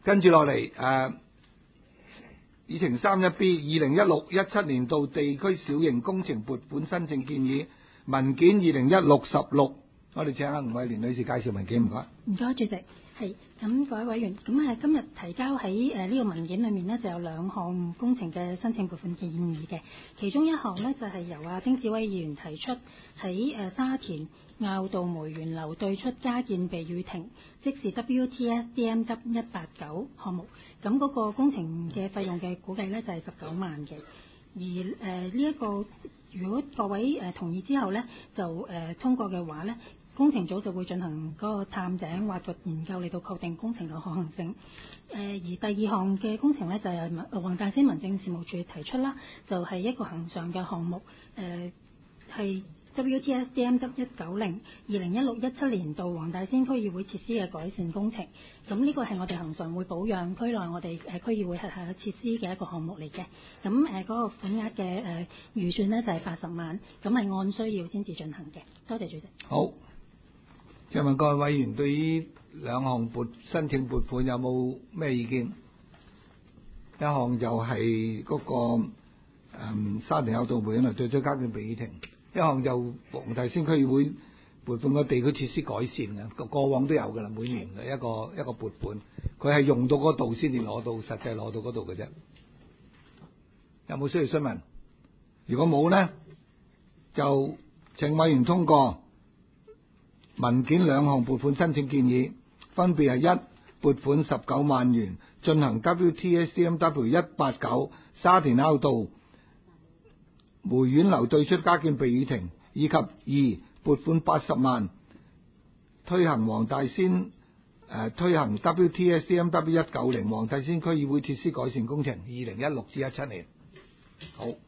跟住落嚟議程 31B 2016-17年度地區小型工程撥款申請建議文件2016-16，我哋請阿吳慧蓮女士介紹文件，唔該。 唔該，主席。係咁，各位委員，咁今日提交喺呢個文件裏面呢，就有兩項工程嘅申請撥款建議嘅。其中一項呢，就係由丁志威議員提出喺沙田坳道梅園樓對出加建避雨亭，即是 WTS DMW 189項目。咁嗰個工程嘅費用嘅估計呢，就係19萬嘅。而呢一個如果各位同意之後呢，就通過嘅話呢，工程組就會進行嗰個探井挖掘研究嚟到確定工程嘅可行性。而第二項嘅工程呢，就係黃大仙民政事務處提出啦，就係一個恆常嘅項目，係WTS DMW 190 2016-17年度黃大仙區議會設施嘅改善工程。咁呢個係我哋恆常會保養區內我哋區議會轄下嘅設施嘅一個項目嚟嘅。咁嗰個款額嘅預算呢，就係80萬，咁係按需要先至進行嘅。多謝主席。 好。請問各位委員對於兩項申請撥款有冇咩意見？一項就係嗰個沙田坳道梅園樓對出加建避雨亭，一項就黃大仙區議會撥款個地區設施改善嘅，過往都有㗎啦，每年嘅一個撥款，佢係用到嗰度先至攞到，實際攞到嗰度嘅啫。有冇需要詢問？如果冇呢，就請委員通過文件兩項撥款申請建議，分別係一、撥款19萬元進行 WTS DMW 189沙田坳道梅園樓對出加建避雨亭，以及二、撥款80萬推行推行 WTS DMW 190黃大仙區議會設施改善工程2016-17年。好。